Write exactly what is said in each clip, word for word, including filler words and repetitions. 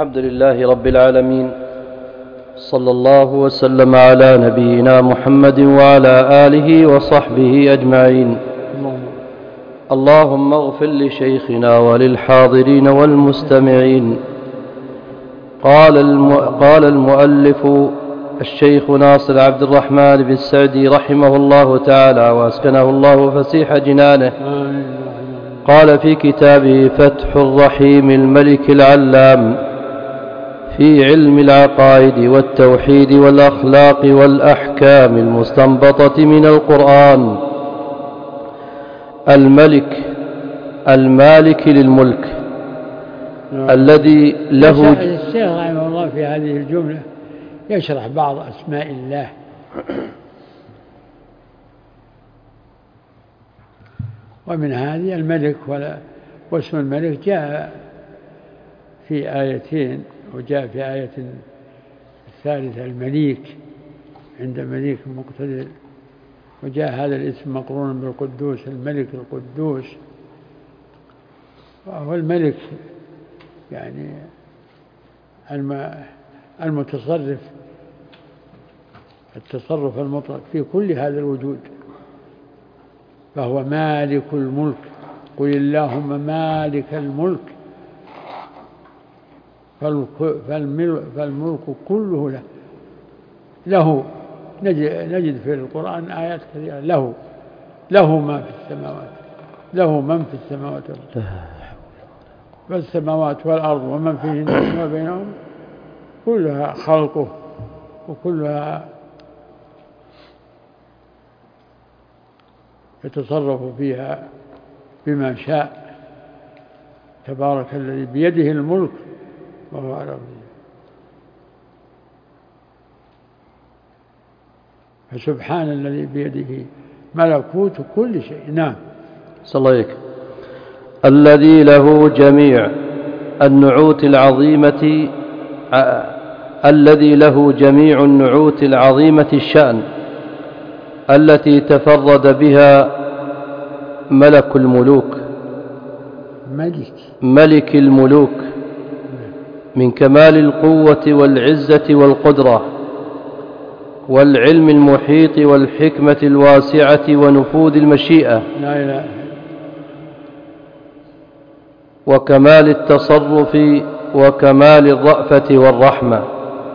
الحمد لله رب العالمين، صلى الله وسلم على نبينا محمد وعلى آله وصحبه أجمعين. اللهم اغفر لشيخنا وللحاضرين والمستمعين. قال, الم... قال المؤلف الشيخ ناصر عبد الرحمن بن سعدي رحمه الله تعالى واسكنه الله فسيح جنانه، قال في كتابه فتح الرحيم الملك العلام في علم العقائد والتوحيد والأخلاق والأحكام المستنبطة من القرآن: الملك المالك للملك الذي له. الشيخ رحمه الله في هذه الجملة يشرح بعض أسماء الله، ومن هذه الملك، واسم الملك جاء في آيتين، وجاء في آية الثالثة المليك عند مليك مقتدر، وجاء هذا الاسم مقرون بالقدوس، الملك القدوس. وهو الملك يعني المتصرف، التصرف المطلق في كل هذا الوجود، فهو مالك الملك. قل اللهم مالك الملك، فالملك كله له. له نجد في القرآن آيات كثيرة، له له ما في السماوات، له من في السماوات والأرض، فالسماوات والأرض ومن فيهن وما بينهم كلها خلقه، وكلها يتصرف فيها بما شاء. تبارك الذي بيده الملك وهو على كل شيء. فسبحان الذي بيده ملكوت كل شيء. نعم. صلى الله عليك. الذي له جميع النعوت العظيمة الذي له جميع النعوت العظيمة الشأن التي تفرد بها ملك الملوك ملك ملك الملوك من كمال القوة والعزة والقدرة والعلم المحيط والحكمة الواسعة ونفوذ المشيئة، لا إله، وكمال التصرف وكمال الرأفة والرحمة،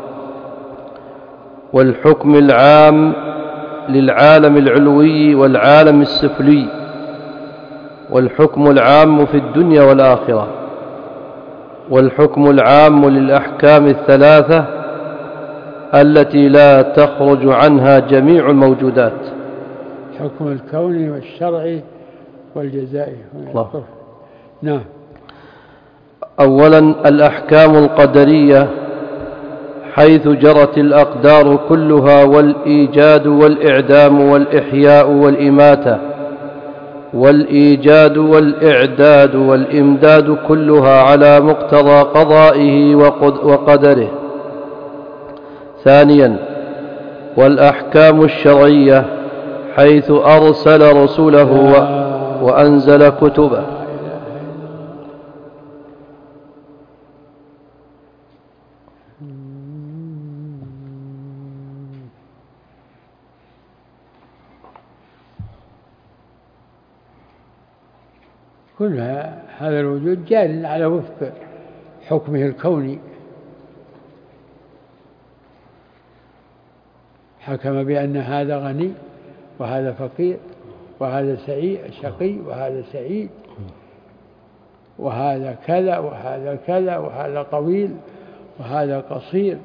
والحكم العام للعالم العلوي والعالم السفلي، والحكم العام في الدنيا والآخرة، والحكم العام للأحكام الثلاثة التي لا تخرج عنها جميع الموجودات: الحكم الكوني والشرعي والجزائي. الله. نعم. أولا الأحكام القدرية، حيث جرت الأقدار كلها، والإيجاد والإعدام والإحياء والإماتة، والإيجاد والإعداد والإمداد كلها على مقتضى قضائه وقدره. ثانيا والأحكام الشرعية، حيث أرسل رسوله وأنزل كتبه. كل هذا الوجود جار على وفق حكمه الكوني. حكم بأن هذا غني وهذا فقير، وهذا سعيد شقي وهذا سعيد، وهذا كذا وهذا كذا، وهذا طويل وهذا قصير.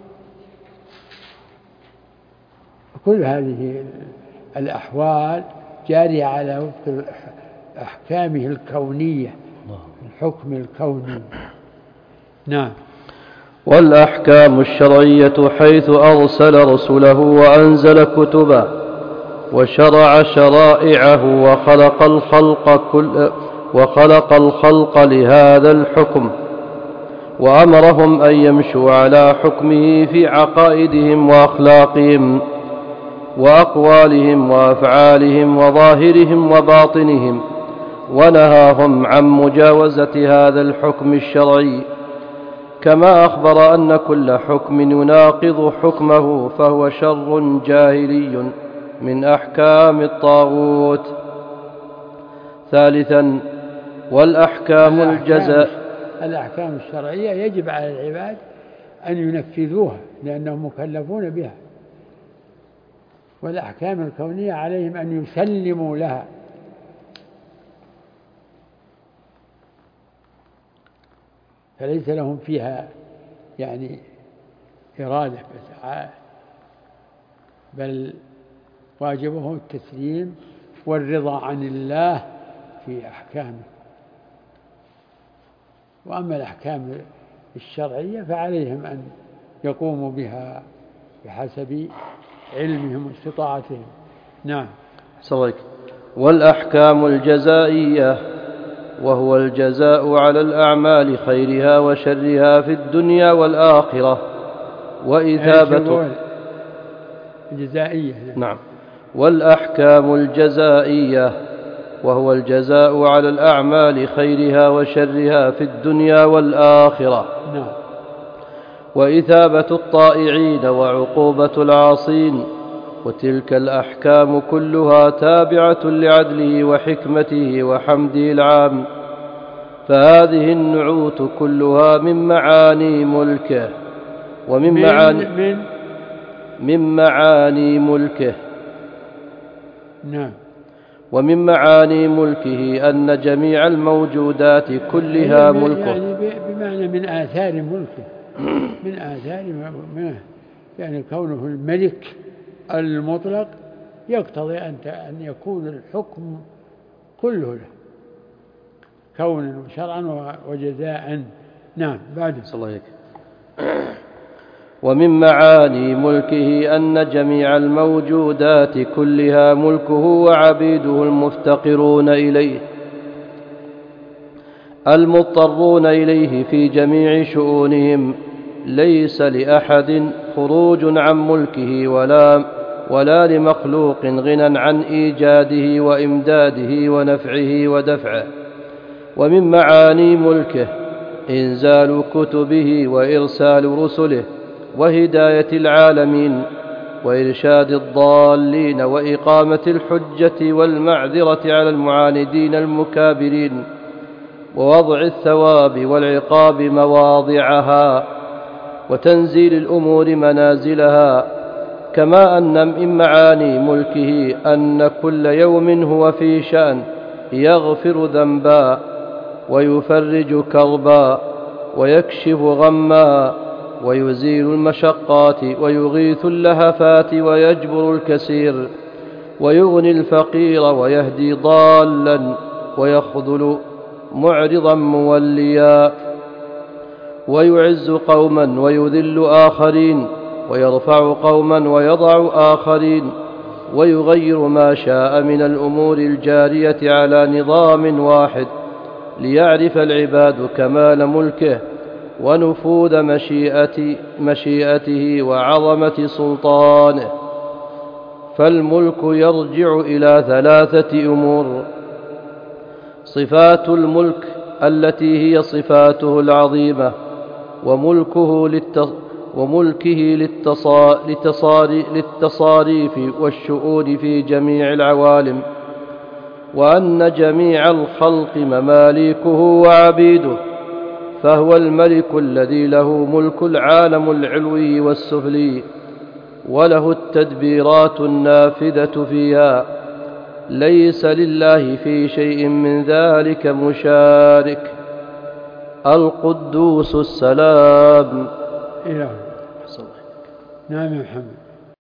كل هذه الأحوال جارية على وفق أحكامه الكونية، الحكم الكوني. نعم. والأحكام الشرعية، حيث أرسل رسله وأنزل كتبه وشرع شرائعه وخلق الخلق كل وخلق الخلق لهذا الحكم، وأمرهم أن يمشوا على حكمه في عقائدهم وأخلاقهم وأقوالهم وأفعالهم وظاهرهم وباطنهم، ونهاهم عن مجاوزة هذا الحكم الشرعي كما أخبر أن كل حكم يناقض حكمه فهو شر جاهلي من أحكام الطاغوت. ثالثا والأحكام الجزاء الأحكام الشرعية يجب على العباد أن ينفذوها لأنهم مكلفون بها، والأحكام الكونية عليهم أن يسلموا لها. فليس لهم فيها يعني إرادة بس، بل واجبهم التسليم والرضا عن الله في أحكامه. وأما الأحكام الشرعية فعليهم أن يقوموا بها بحسب علمهم واستطاعتهم. نعم. صدق. والأحكام الجزائية وهو الجزاء على الأعمال خيرها وشرها في الدنيا والآخرة وإثابة الجزائية. نعم. والأحكام الجزائية وهو الجزاء على الأعمال خيرها وشرها في الدنيا والآخرة. نعم. وإثابة الطائعين وعقوبة العاصين، وتلك الأحكام كلها تابعة لعدله وحكمته وحمده العام، فهذه النعوت كلها من معاني ملكه ومن من معاني من, من معاني ملكه. نعم. ومن معاني ملكه أن جميع الموجودات كلها ملكه، يعني بمعنى من آثار ملكه، من آثار منه، يعني كونه الملك المطلق يقتضي أن يكون الحكم كله له كونا وشرعا وجزاء. نعم. بعد. صلى الله عليه وسلم. ومن معاني ملكه أن جميع الموجودات كلها ملكه وعبيده المفتقرون إليه المضطرون إليه في جميع شؤونهم، ليس لأحد خروج عن ملكه ولا ولا لمخلوق غنى عن إيجاده وإمداده ونفعه ودفعه. ومن معاني ملكه إنزال كتبه وإرسال رسله وهداية العالمين وإرشاد الضالين وإقامة الحجة والمعذرة على المعاندين المكابرين ووضع الثواب والعقاب مواضعها وتنزيل الأمور منازلها. كما أن من معاني ملكه أن كل يوم هو في شأن يغفر ذنبا ويفرج كربا ويكشف غما ويزيل المشقات ويغيث اللهفات ويجبر الكسير ويغني الفقير ويهدي ضالا ويخذل معرضا موليا ويعز قوما ويذل آخرين ويرفع قوما ويضع آخرين ويغير ما شاء من الأمور الجارية على نظام واحد ليعرف العباد كمال ملكه ونفوذ مشيئة مشيئته وعظمة سلطانه. فالملك يرجع إلى ثلاثة أمور: صفات الملك التي هي صفاته العظيمة، وملكه للتص... وملكه للتصار... للتصاريف والشؤون في جميع العوالم، وأن جميع الخلق مماليكه وعبيده، فهو الملك الذي له ملك العالم العلوي والسفلي، وله التدبيرات النافذة فيها، ليس لله في شيء من ذلك مشارك. القدوس السلام. إله. نعم يا محمد.